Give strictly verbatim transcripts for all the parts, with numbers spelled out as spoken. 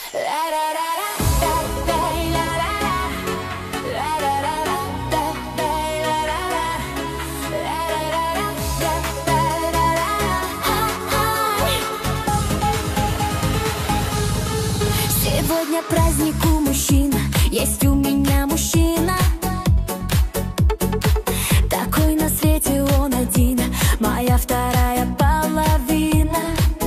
Сегодня праздник у мужчин, есть у меня мужчина. Такой на свете он один, моя вторая половина.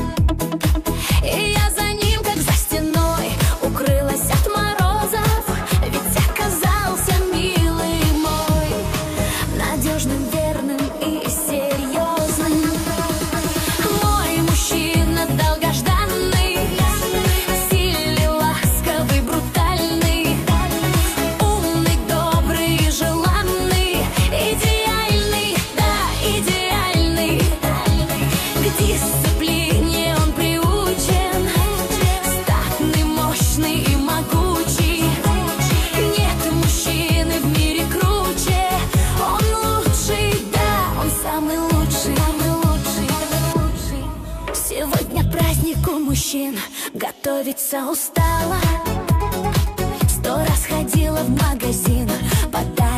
И я за ним, как за стеной, укрылась от морозов. Ведь оказался милый мой надежным, верным и серьезным. Мой мужчина долгожданный, сильный, ласковый, брутальный, умный, добрый и желанный, идеальный, да, идеальный. К дисциплине он приучен, статный, мощный и могучий. Нет мужчины в мире круче, он лучший, да, он самый лучший, самый лучший, самый лучший. Сегодня праздник у мужчин, готовиться устала. Сто раз ходила в магазин, подарок